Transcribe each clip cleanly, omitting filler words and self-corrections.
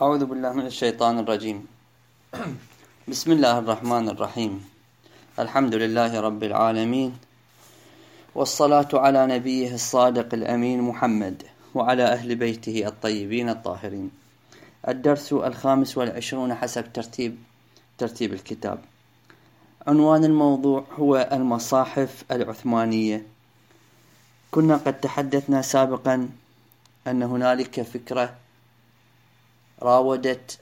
أعوذ بالله من الشيطان الرجيم. بسم الله الرحمن الرحيم. الحمد لله رب العالمين، والصلاة على نبيه الصادق الأمين محمد وعلى أهل بيته الطيبين الطاهرين. الدرس 25 حسب ترتيب الكتاب. عنوان الموضوع هو المصاحف العثمانية. كنا قد تحدثنا سابقا أن هنالك فكرة راودت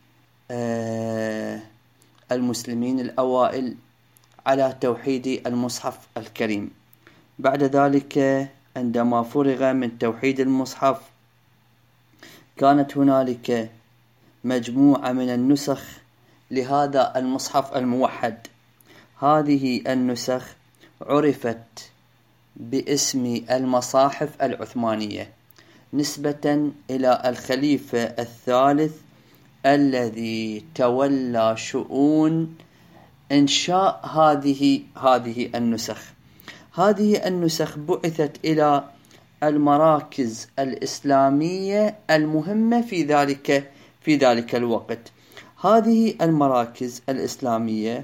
المسلمين الأوائل على توحيد المصحف الكريم. بعد ذلك عندما فرغ من توحيد المصحف كانت هنالك مجموعة من النسخ لهذا المصحف الموحد. هذه النسخ عرفت باسم المصاحف العثمانية نسبة إلى الخليفة الثالث الذي تولى شؤون إنشاء هذه النسخ. هذه النسخ بعثت إلى المراكز الإسلامية المهمة في ذلك الوقت. هذه المراكز الإسلامية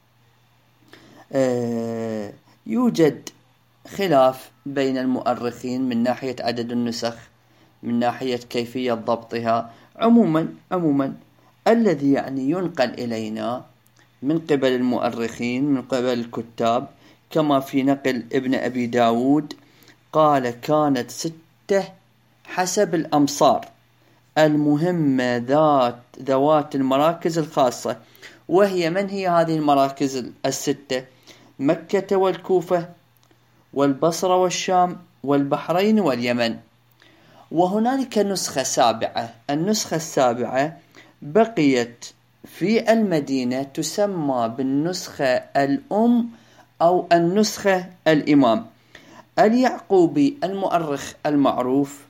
يوجد خلاف بين المؤرخين من ناحية عدد النسخ، من ناحية كيفية ضبطها. عموما الذي ينقل إلينا من قبل المؤرخين، من قبل الكتاب، كما في نقل ابن أبي داود قال كانت 6 حسب الأمصار المهمة ذوات المراكز الخاصة. وهي من هي هذه المراكز 6؟ مكة والكوفة والبصرة والشام والبحرين واليمن. وهنالك نسخة سابعة. النسخة السابعة بقيت في المدينة تسمى بالنسخة الأم أو النسخة الإمام. اليعقوبي المؤرخ المعروف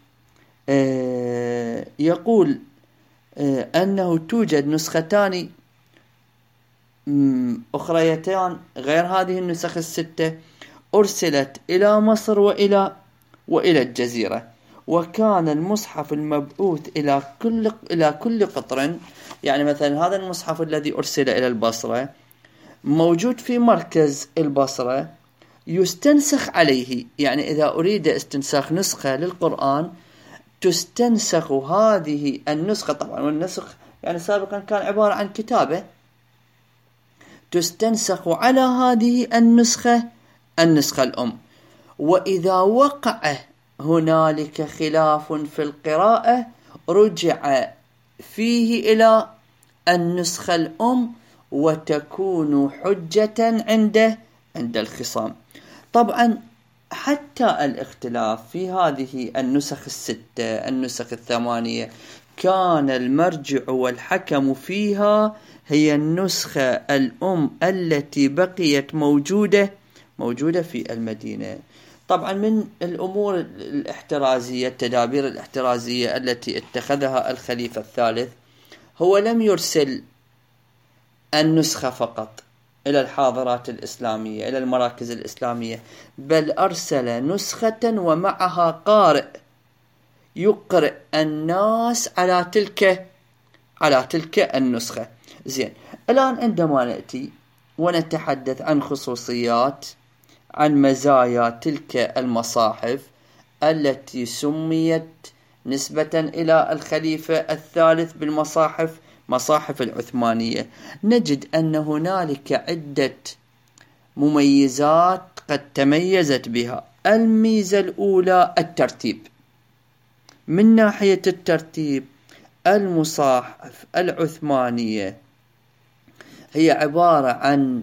يقول أنه توجد نسختان أخريتان غير هذه النسخ 6 أرسلت إلى مصر وإلى الجزيرة. وكان المصحف المبعوث إلى كل قطر، مثلا هذا المصحف الذي أرسل إلى البصرة موجود في مركز البصرة يستنسخ عليه. إذا أريد استنساخ نسخة للقرآن تستنسخ هذه النسخة. طبعا والنسخ سابقا كان عبارة عن كتابة، تستنسخ على هذه النسخة الأم. وإذا وقع هنالك خلاف في القراءة رجع فيه إلى النسخة الأم وتكون حجة عند الخصام. طبعا حتى الاختلاف في هذه النسخ 6 النسخ 8 كان المرجع والحكم فيها هي النسخة الأم التي بقيت موجودة في المدينة. طبعا من الأمور الاحترازية، التدابير الاحترازية التي اتخذها الخليفة الثالث هو لم يرسل النسخة فقط إلى الحاضرات الإسلامية، إلى المراكز الإسلامية، بل أرسل نسخة ومعها قارئ يقرئ الناس على تلك النسخة. زين، الآن عندما نأتي ونتحدث عن خصوصيات، عن مزايا تلك المصاحف التي سميت نسبة إلى الخليفة الثالث مصاحف العثمانية، نجد أن هنالك عدة مميزات قد تميزت بها. الميزة الأولى الترتيب. من ناحية الترتيب المصاحف العثمانية هي عبارة عن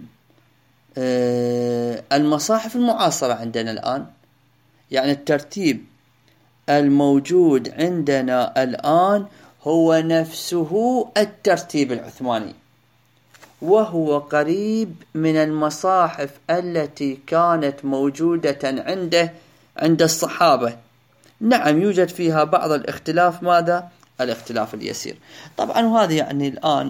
المصاحف المعاصرة عندنا الآن. الترتيب الموجود عندنا الآن هو نفسه الترتيب العثماني، وهو قريب من المصاحف التي كانت موجودة عند الصحابة. نعم يوجد فيها بعض الاختلاف، ماذا؟ الاختلاف اليسير. طبعا وهذا الآن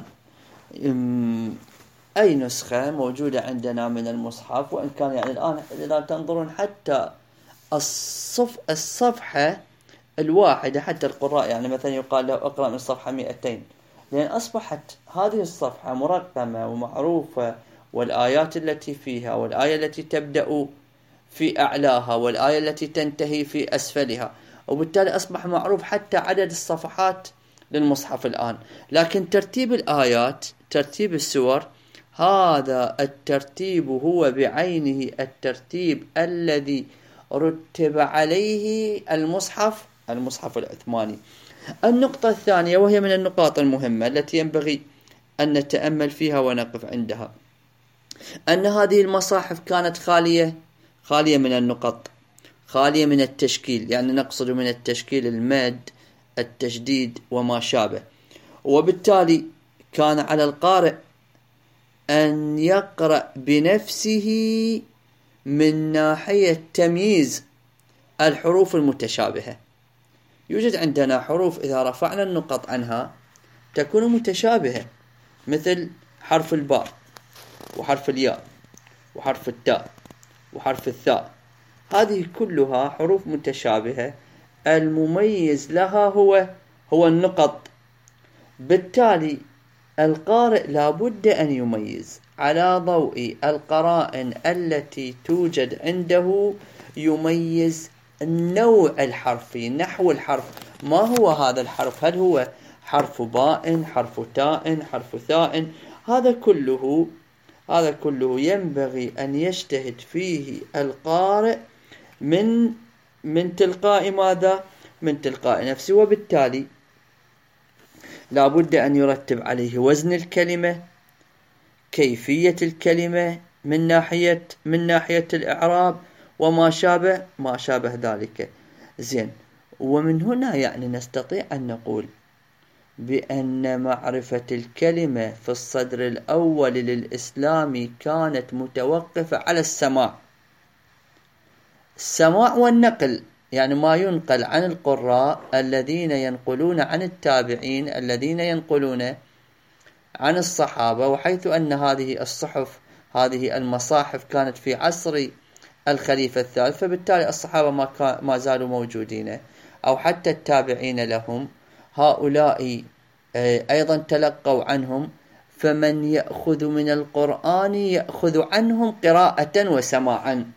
أي نسخة موجودة عندنا من المصحف، وإن كان الآن إذا تنظرون حتى الصفحة الواحدة حتى القراء، يعني مثلا يقال له اقرأ من الصفحة 200، لأن أصبحت هذه الصفحة مرقمة ومعروفة، والآيات التي فيها، والآية التي تبدأ في أعلاها، والآية التي تنتهي في أسفلها، وبالتالي أصبح معروف حتى عدد الصفحات للمصحف الآن. لكن ترتيب الآيات، ترتيب السور، هذا الترتيب هو بعينه الترتيب الذي رتب عليه المصحف العثماني. النقطة الثانية، وهي من النقاط المهمة التي ينبغي أن نتأمل فيها ونقف عندها، أن هذه المصاحف كانت خالية من النقط، خالية من التشكيل، يعني نقصد من التشكيل المد، التشديد وما شابه. وبالتالي كان على القارئ أن يقرأ بنفسه من ناحية تمييز الحروف المتشابهة. يوجد عندنا حروف إذا رفعنا النقط عنها تكون متشابهة، مثل حرف الباء، وحرف الياء، وحرف التاء، وحرف الثاء. هذه كلها حروف متشابهة، المميز لها هو النقط. بالتالي القارئ لابد أن يميز على ضوء القرائن التي توجد عنده، يميز النوع الحرفي، نحو الحرف، ما هو هذا الحرف، هل هو حرف باء، حرف تاء، حرف ثاء. هذا كله ينبغي أن يجتهد فيه القارئ من تلقاء ماذا؟ من تلقاء نفسه. وبالتالي لابد أن يرتب عليه وزن الكلمة، كيفية الكلمة من ناحية الإعراب، وما شابه ذلك. زين، ومن هنا يعني نستطيع أن نقول بأن معرفة الكلمة في الصدر الأول للإسلام كانت متوقفة على السماع والنقل، يعني ما ينقل عن القراء الذين ينقلون عن التابعين الذين ينقلون عن الصحابة. وحيث أن هذه المصاحف كانت في عصر الخليفة الثالث، فبالتالي الصحابة ما زالوا موجودين، أو حتى التابعين لهم، هؤلاء أيضا تلقوا عنهم، فمن يأخذ من القرآن يأخذ عنهم قراءة وسماعا.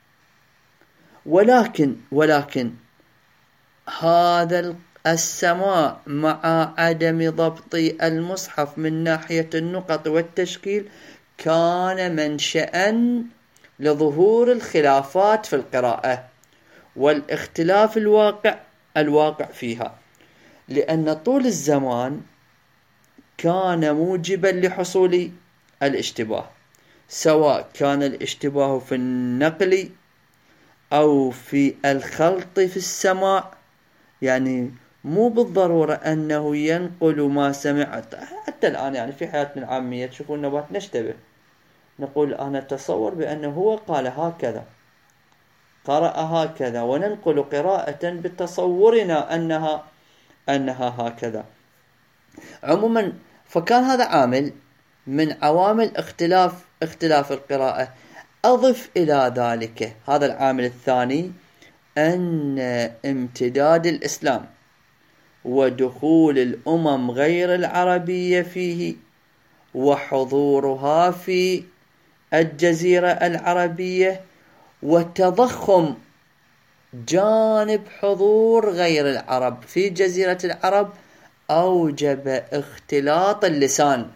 ولكن هذا السماع مع عدم ضبط المصحف من ناحية النقط والتشكيل كان منشأ لظهور الخلافات في القراءة والاختلاف الواقع فيها، لأن طول الزمان كان موجبا لحصول الاشتباه، سواء كان الاشتباه في النقل أو في الخلط في السماع. يعني مو بالضرورة أنه ينقل ما سمعت. حتى الآن يعني في حياتنا العامية تشوفون نبات نشتبه، نقول أنا أتصور بأنه هو قال هكذا، قرأ هكذا، وننقل قراءة بتصورنا أنها هكذا. عموما فكان هذا عامل من عوامل اختلاف القراءة. أضف إلى ذلك هذا العامل الثاني، أن امتداد الإسلام ودخول الأمم غير العربية فيه، وحضورها في الجزيرة العربية، وتضخم جانب حضور غير العرب في جزيرة العرب، أوجب اختلاط اللسان.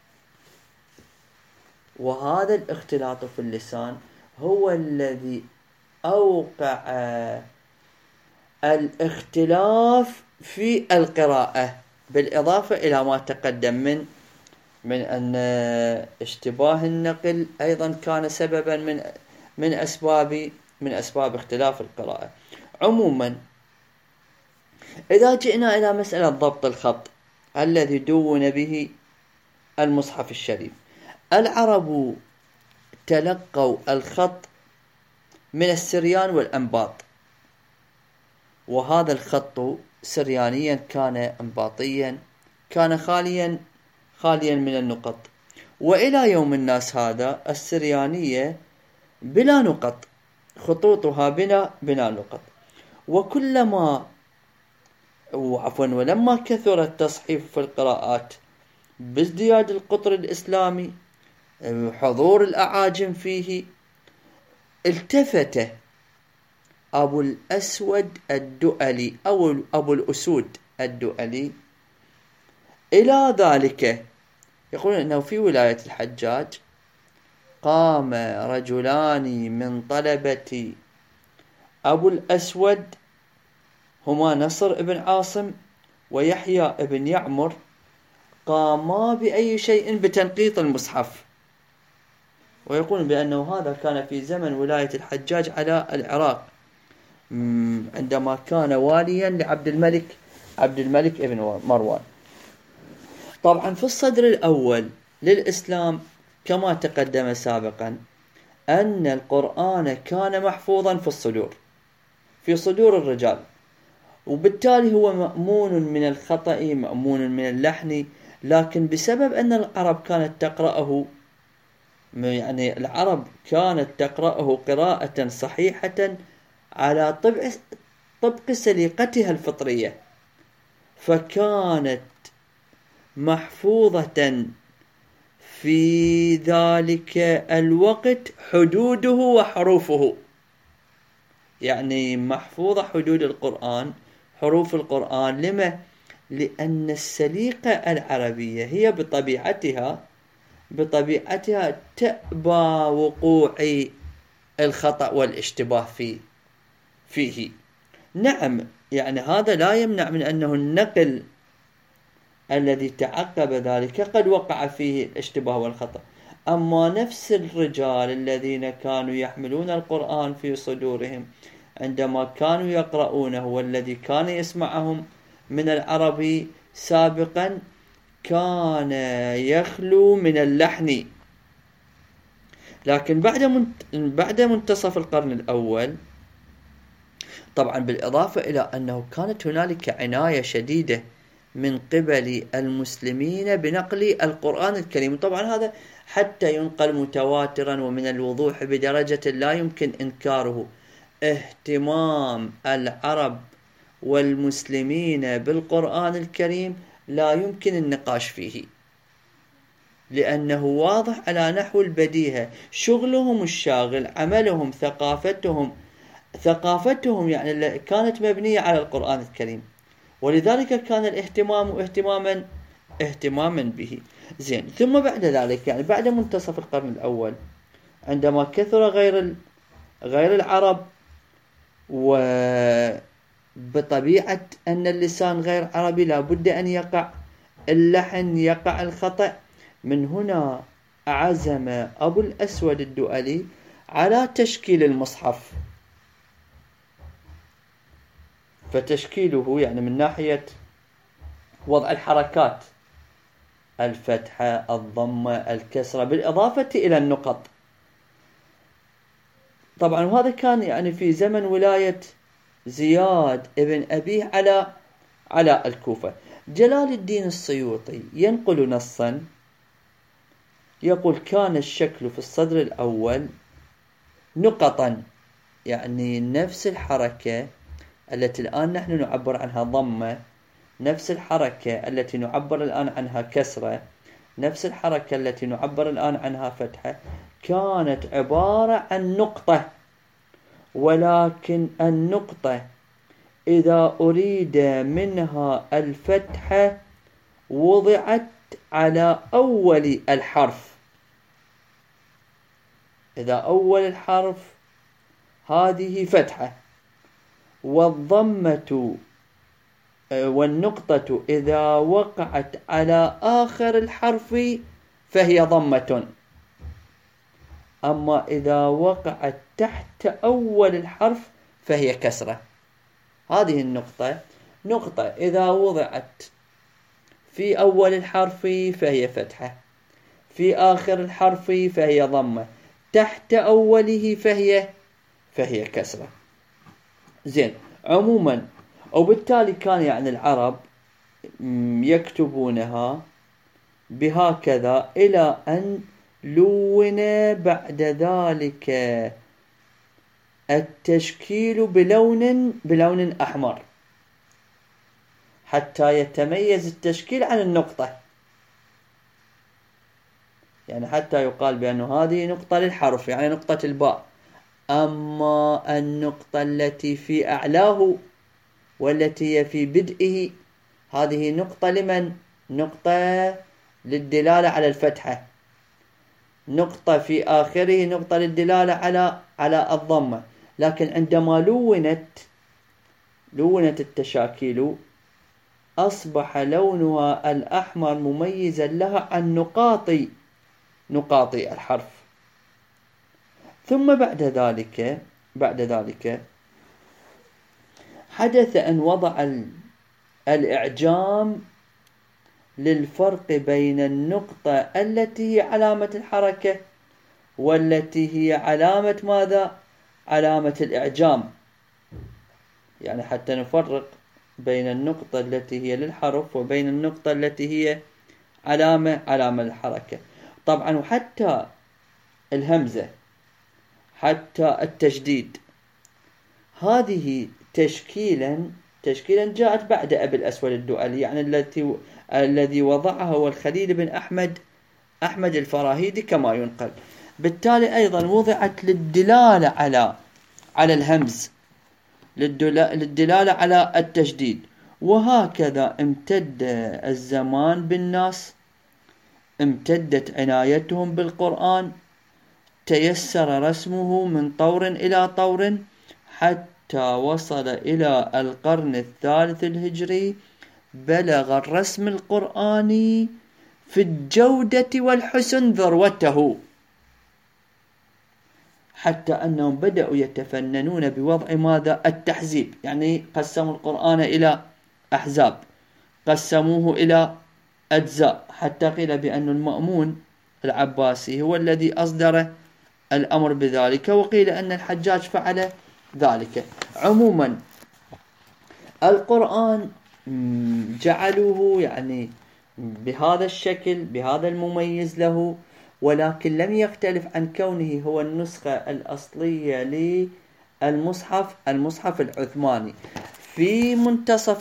وهذا الاختلاط في اللسان هو الذي أوقع الاختلاف في القراءة، بالإضافة إلى ما تقدم من أن اشتباه النقل أيضا كان سببا من أسباب اختلاف القراءة. عموما إذا جئنا إلى مسألة ضبط الخط الذي دون به المصحف الشريف، العرب تلقوا الخط من السريان والأنباط، وهذا الخط سريانيا كان أنباطيا، كان خاليا من النقط. وإلى يوم الناس هذا السريانية بلا نقط، خطوطها بلا نقط. وكلما ولما كثر التصحيف في القراءات بازدياد القطر الإسلامي حضور الأعاجم فيه، التفت أبو الأسود الدؤلي أو أبو الأسود الدؤلي إلى ذلك. يقولون أنه في ولاية الحجاج قام رجلان من طلبة أبو الأسود هما نصر بن عاصم ويحيى بن يعمر، قاما بأي شيء بتنقيط المصحف، ويقولون بأنه هذا كان في زمن ولاية الحجاج على العراق عندما كان واليا عبد الملك ابن مروان. طبعا في الصدر الأول للإسلام كما تقدم سابقا أن القرآن كان محفوظا في صدور الرجال، وبالتالي هو مأمون من الخطأ مأمون من اللحن، لكن بسبب أن العرب كانت تقرأه، يعني العرب كانت تقرأه قراءة صحيحة على طبق سليقتها الفطرية، فكانت محفوظة في ذلك الوقت حدوده وحروفه، يعني محفوظة حدود القرآن حروف القرآن. لما؟ لأن السليقة العربية هي بطبيعتها تأبى وقوع الخطأ والاشتباه فيه. نعم، يعني هذا لا يمنع من أنه النقل الذي تعقب ذلك قد وقع فيه الاشتباه والخطأ، أما نفس الرجال الذين كانوا يحملون القرآن في صدورهم عندما كانوا يقرؤونه والذي كان يسمعهم من العربي سابقا كان يخلو من اللحن. لكن بعد منتصف القرن الأول، طبعا بالإضافة إلى أنه كانت هنالك عناية شديدة من قبل المسلمين بنقل القرآن الكريم، طبعا هذا حتى ينقل متواترا ومن الوضوح بدرجة لا يمكن إنكاره. اهتمام العرب والمسلمين بالقرآن الكريم لا يمكن النقاش فيه، لأنه واضح على نحو البديهة، شغلهم الشاغل، عملهم، ثقافتهم يعني كانت مبنية على القرآن الكريم، ولذلك كان الاهتمام اهتماما به. زين، ثم بعد ذلك يعني بعد منتصف القرن الأول عندما كثر غير العرب، وبطبيعة أن اللسان غير عربي لابد أن يقع اللحن، يقع الخطأ، من هنا عزم أبو الأسود الدؤلي على تشكيل المصحف. فتشكيله يعني من ناحية وضع الحركات، الفتحة، الضمة، الكسرة، بالإضافة إلى النقط. طبعا وهذا كان يعني في زمن ولاية زياد ابن أبيه على الكوفة. جلال الدين السيوطي ينقل نصا يقول: كان الشكل في الصدر الأول نقطا، يعني نفس الحركة التي الآن نحن نعبر عنها ضمة، نفس الحركة التي نعبر الآن عنها كسرة، نفس الحركة التي نعبر الآن عنها فتحة، كانت عبارة عن نقطة، ولكن النقطة إذا أريد منها الفتحة وضعت على أول الحرف. إذا أول الحرف هذه فتحة، والضمة والنقطة إذا وقعت على آخر الحرف فهي ضمة، أما إذا وقعت تحت أول الحرف فهي كسرة. هذه نقطة إذا وضعت في أول الحرف فهي فتحة، في آخر الحرف فهي ضمة، تحت أوله فهي كسرة. زين، عموما وبالتالي كان يعني العرب يكتبونها بهكذا إلى أن لون بعد ذلك التشكيل بلون أحمر. حتى يتميز التشكيل عن النقطة، يعني حتى يقال بأن هذه نقطة للحرف، يعني نقطة الباء. أما النقطة التي في أعلاه والتي هي في بدئه، هذه نقطة لمن؟ نقطة للدلالة على الفتحة. نقطة في آخره نقطة للدلالة على الضمة. لكن عندما لونت التشاكيل أصبح لونها الأحمر مميزا لها عن نقاط الحرف. ثم بعد ذلك حدث أن وضع الإعجام للفرق بين النقطة التي هي علامة الحركة والتي هي علامة ماذا؟ علامة الإعجام، يعني حتى نفرق بين النقطة التي هي للحرف وبين النقطة التي هي علامة الحركة. طبعا وحتى الهمزة، حتى التشديد، هذه تشكيلا جاءت بعد أبي الأسود الدؤلي، يعني الذي وضعها هو الخليل بن أحمد الفراهيدي كما ينقل. بالتالي أيضا وضعت للدلالة على الهمز، للدلالة على التشديد. وهكذا امتد الزمان بالناس، امتدت عنايتهم بالقرآن، تيسر رسمه من طور إلى طور حتى وصل إلى القرن الثالث الهجري. بلغ الرسم القرآني في الجودة والحسن ذروته، حتى أنهم بدأوا يتفننون بوضع ماذا؟ التحزيب، يعني قسموا القرآن إلى أحزاب، قسموه إلى أجزاء، حتى قيل بأن المأمون العباسي هو الذي أصدر الأمر بذلك، وقيل أن الحجاج فعل ذلك. عموما القرآن جعلوه يعني بهذا الشكل، بهذا المميز له، ولكن لم يختلف عن كونه هو النسخة الأصلية للمصحف العثماني. في منتصف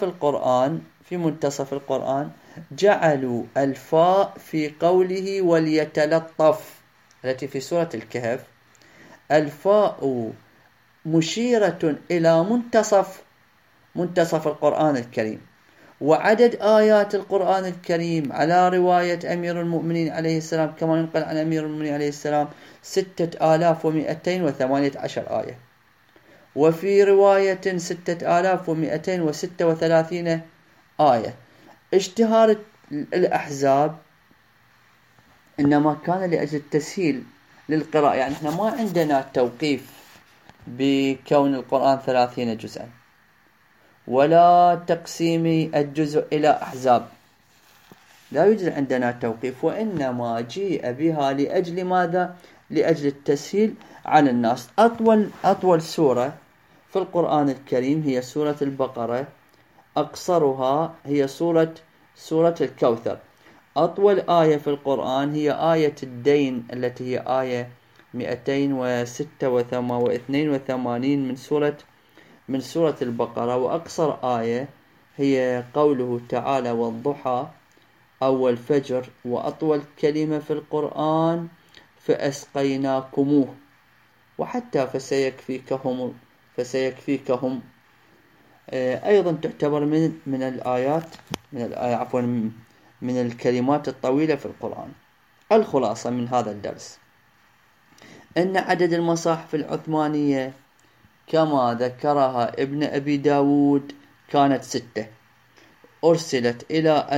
القرآن جعلوا الفاء في قوله وليتلطف التي في سورة الكهف، الفاء مشيرة إلى منتصف القرآن الكريم. وعدد آيات القرآن الكريم على رواية أمير المؤمنين عليه السلام كما ينقل عن أمير المؤمنين عليه السلام 6218 آية، وفي رواية 6236 آية. اشتهار الأحزاب إنما كان لأجل التسهيل للقراءة، يعني احنا ما عندنا توقيف بكون القرآن 30 جزءا، ولا تقسيم الجزء إلى أحزاب، لا يوجد عندنا توقيف، وإنما جيء بها لأجل ماذا؟ لأجل التسهيل على الناس. أطول سورة في القرآن الكريم هي سورة البقرة، أقصرها هي سورة الكوثر. أطول آية في القرآن هي آية الدين التي هي آية 282 من سورة البقرة. وأقصر آية هي قوله تعالى والضحى أو الفجر. وأطول كلمة في القرآن فأسقيناكموه، وحتى فسيكفيكهم أيضا تعتبر من الكلمات الطويلة في القرآن. الخلاصة من هذا الدرس أن عدد المصاحف العثمانية كما ذكرها ابن أبي داود كانت 6، أرسلت إلى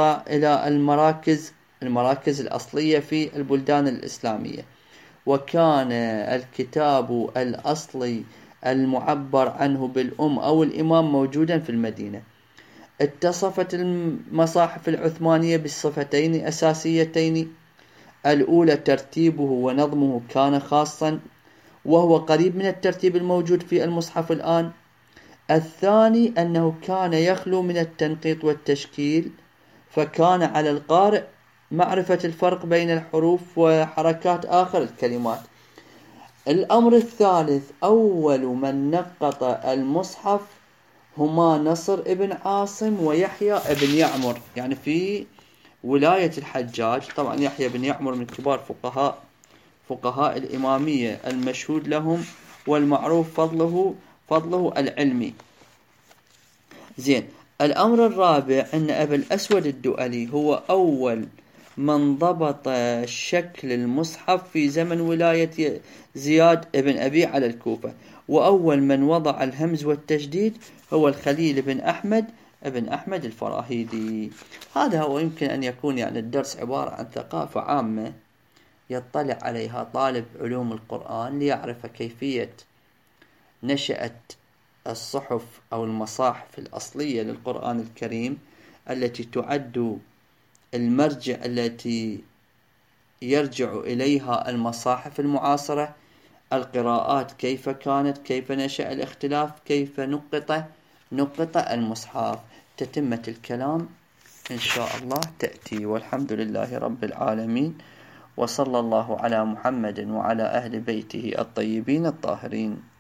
المراكز الأصلية في البلدان الإسلامية. وكان الكتاب الأصلي المعبر عنه بالأم أو الإمام موجودا في المدينة. اتصفت المصاحف العثمانية بالصفتين أساسيتين: الأولى ترتيبه ونظمه كان خاصا، وهو قريب من الترتيب الموجود في المصحف الآن. الثاني أنه كان يخلو من التنقيط والتشكيل، فكان على القارئ معرفة الفرق بين الحروف وحركات آخر الكلمات. الأمر الثالث: أول من نقط المصحف هما نصر ابن عاصم ويحيى ابن يعمر، يعني في ولاية الحجاج. طبعا يحيى بن يعمر من كبار فقهاء الإمامية المشهود لهم والمعروف فضله العلمي. زين. الأمر الرابع أن أبا الأسود الدؤلي هو أول من ضبط شكل المصحف في زمن ولاية زياد بن أبي على الكوفة، وأول من وضع الهمز والتشديد هو الخليل بن أحمد الفراهيدي. هذا هو يمكن أن يكون يعني الدرس عبارة عن ثقافة عامة يطلع عليها طالب علوم القرآن ليعرف كيفية نشأة الصحف أو المصاحف الأصلية للقرآن الكريم، التي تعد المرجع التي يرجع إليها المصاحف المعاصرة. القراءات كيف كانت، كيف نشأ الاختلاف، كيف نقط المصحف. تتمة الكلام إن شاء الله تأتي، والحمد لله رب العالمين، وصلى الله على محمد وعلى أهل بيته الطيبين الطاهرين.